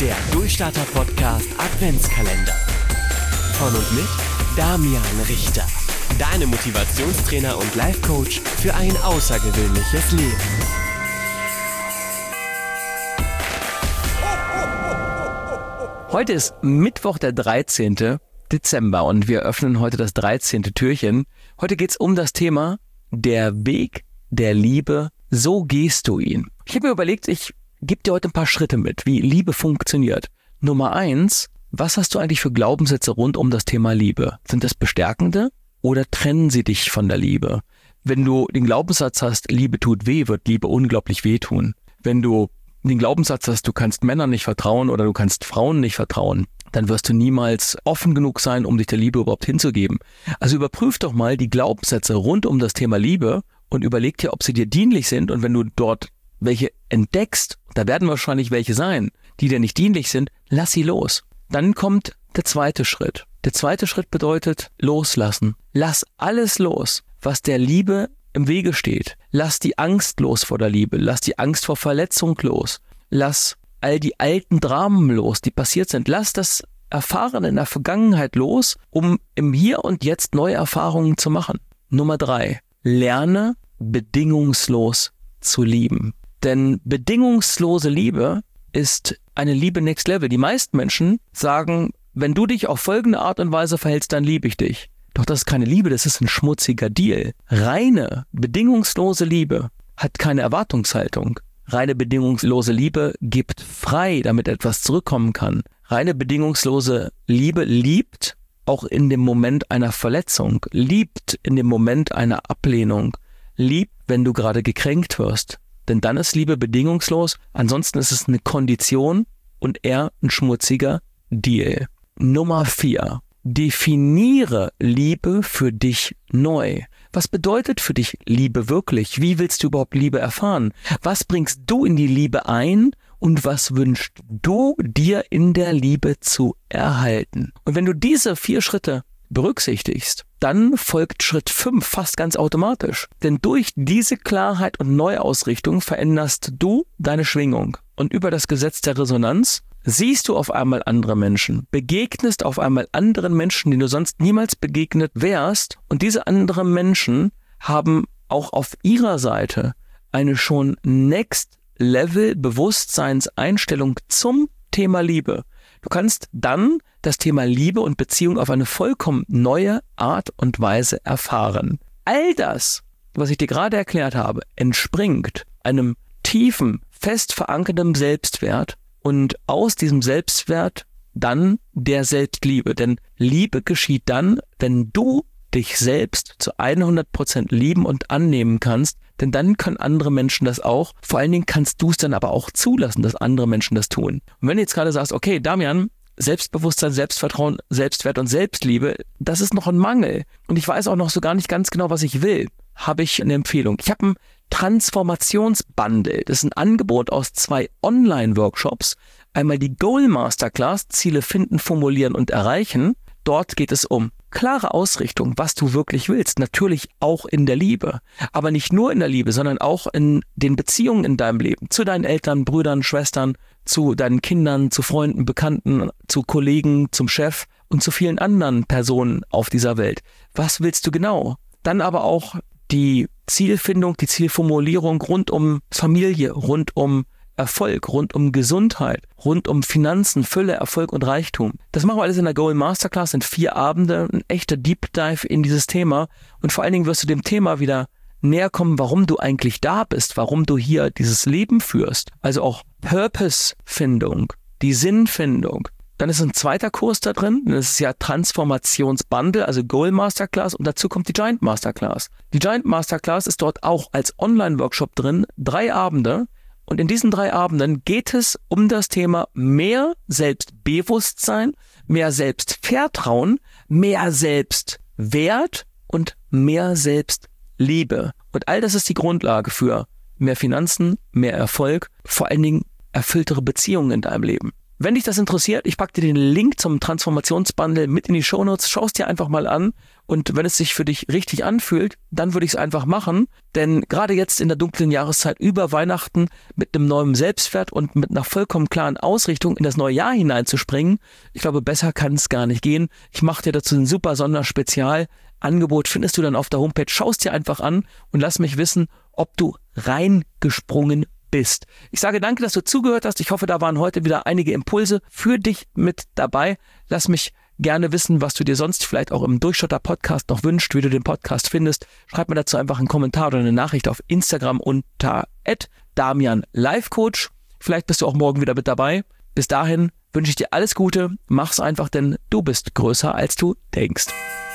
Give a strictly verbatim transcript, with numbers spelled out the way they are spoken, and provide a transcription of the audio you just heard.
Der Durchstarter-Podcast Adventskalender. Von und mit Damian Richter. Deine Motivationstrainer und Life-Coach für ein außergewöhnliches Leben. Heute ist Mittwoch, der dreizehnte Dezember und wir öffnen heute das dreizehnte Türchen. Heute geht es um das Thema der Weg der Liebe, so gehst du ihn. Ich habe mir überlegt, ich gebe dir heute ein paar Schritte mit, wie Liebe funktioniert. Nummer eins, was hast du eigentlich für Glaubenssätze rund um das Thema Liebe? Sind das bestärkende oder trennen sie dich von der Liebe? Wenn du den Glaubenssatz hast, Liebe tut weh, wird Liebe unglaublich wehtun. Wenn du den Glaubenssatz hast, du kannst Männern nicht vertrauen oder du kannst Frauen nicht vertrauen, dann wirst du niemals offen genug sein, um dich der Liebe überhaupt hinzugeben. Also überprüf doch mal die Glaubenssätze rund um das Thema Liebe und überleg dir, ob sie dir dienlich sind. Und wenn du dort welche entdeckst, da werden wahrscheinlich welche sein, die dir nicht dienlich sind, lass sie los. Dann kommt der zweite Schritt. Der zweite Schritt bedeutet loslassen. Lass alles los, was der Liebe im Wege steht. Lass die Angst los vor der Liebe. Lass die Angst vor Verletzung los. Lass all die alten Dramen los, die passiert sind. Lass das Erfahren in der Vergangenheit los, um im Hier und Jetzt neue Erfahrungen zu machen. Nummer drei. Lerne bedingungslos zu lieben. Denn bedingungslose Liebe ist eine Liebe next level. Die meisten Menschen sagen, wenn du dich auf folgende Art und Weise verhältst, dann liebe ich dich. Doch das ist keine Liebe, das ist ein schmutziger Deal. Reine, bedingungslose Liebe hat keine Erwartungshaltung. Reine, bedingungslose Liebe gibt frei, damit etwas zurückkommen kann. Reine, bedingungslose Liebe liebt auch in dem Moment einer Verletzung, liebt in dem Moment einer Ablehnung, liebt, wenn du gerade gekränkt wirst. Denn dann ist Liebe bedingungslos, ansonsten ist es eine Kondition und eher ein schmutziger Deal. Nummer vier. Definiere Liebe für dich neu. Was bedeutet für dich Liebe wirklich? Wie willst du überhaupt Liebe erfahren? Was bringst du in die Liebe ein und was wünschst du dir in der Liebe zu erhalten? Und wenn du diese vier Schritte berücksichtigst, dann folgt Schritt fünf fast ganz automatisch. Denn durch diese Klarheit und Neuausrichtung veränderst du deine Schwingung. Und über das Gesetz der Resonanz siehst du auf einmal andere Menschen, begegnest auf einmal anderen Menschen, denen du sonst niemals begegnet wärst. Und diese anderen Menschen haben auch auf ihrer Seite eine schon Next-Level-Bewusstseinseinstellung zum Thema Liebe. Du kannst dann das Thema Liebe und Beziehung auf eine vollkommen neue Art und Weise erfahren. All das, was ich dir gerade erklärt habe, entspringt einem tiefen, fest verankerten Selbstwert und aus diesem Selbstwert dann der Selbstliebe. Denn Liebe geschieht dann, wenn du dich selbst zu hundert Prozent lieben und annehmen kannst, denn dann können andere Menschen das auch. Vor allen Dingen kannst du es dann aber auch zulassen, dass andere Menschen das tun. Und wenn du jetzt gerade sagst, okay, Damian, Selbstbewusstsein, Selbstvertrauen, Selbstwert und Selbstliebe, das ist noch ein Mangel. Und ich weiß auch noch so gar nicht ganz genau, was ich will, habe ich eine Empfehlung. Ich habe ein Transformationsbundle. Das ist ein Angebot aus zwei Online-Workshops. Einmal die Goal Masterclass, Ziele finden, formulieren und erreichen. Dort geht es um klare Ausrichtung, was du wirklich willst. Natürlich auch in der Liebe. Aber nicht nur in der Liebe, sondern auch in den Beziehungen in deinem Leben. Zu deinen Eltern, Brüdern, Schwestern, zu deinen Kindern, zu Freunden, Bekannten, zu Kollegen, zum Chef und zu vielen anderen Personen auf dieser Welt. Was willst du genau? Dann aber auch die Zielfindung, die Zielformulierung rund um Familie, rund um Erfolg, rund um Gesundheit, rund um Finanzen, Fülle, Erfolg und Reichtum. Das machen wir alles in der Goal Masterclass, in vier Abende, ein echter Deep Dive in dieses Thema. Und vor allen Dingen wirst du dem Thema wieder näher kommen, warum du eigentlich da bist, warum du hier dieses Leben führst. Also auch Purpose-Findung, die Sinnfindung. Dann ist ein zweiter Kurs da drin, das ist ja Transformationsbundle, also Goal Masterclass und dazu kommt die Giant Masterclass. Die Giant Masterclass ist dort auch als Online-Workshop drin, drei Abende. Und in diesen drei Abenden geht es um das Thema mehr Selbstbewusstsein, mehr Selbstvertrauen, mehr Selbstwert und mehr Selbstliebe. Und all das ist die Grundlage für mehr Finanzen, mehr Erfolg, vor allen Dingen erfülltere Beziehungen in deinem Leben. Wenn dich das interessiert, ich packe dir den Link zum Transformationsbundle mit in die Shownotes, schau es dir einfach mal an und wenn es sich für dich richtig anfühlt, dann würde ich es einfach machen, denn gerade jetzt in der dunklen Jahreszeit über Weihnachten mit einem neuen Selbstwert und mit einer vollkommen klaren Ausrichtung in das neue Jahr hineinzuspringen, ich glaube, besser kann es gar nicht gehen. Ich mache dir dazu ein super Sonderspezialangebot, findest du dann auf der Homepage, schau es dir einfach an und lass mich wissen, ob du reingesprungen bist. Ich sage danke, dass du zugehört hast. Ich hoffe, da waren heute wieder einige Impulse für dich mit dabei. Lass mich gerne wissen, was du dir sonst vielleicht auch im Durchstarter-Podcast noch wünschst, wie du den Podcast findest. Schreib mir dazu einfach einen Kommentar oder eine Nachricht auf Instagram unter at damian life coach. Vielleicht bist du auch morgen wieder mit dabei. Bis dahin wünsche ich dir alles Gute. Mach's einfach, denn du bist größer, als du denkst.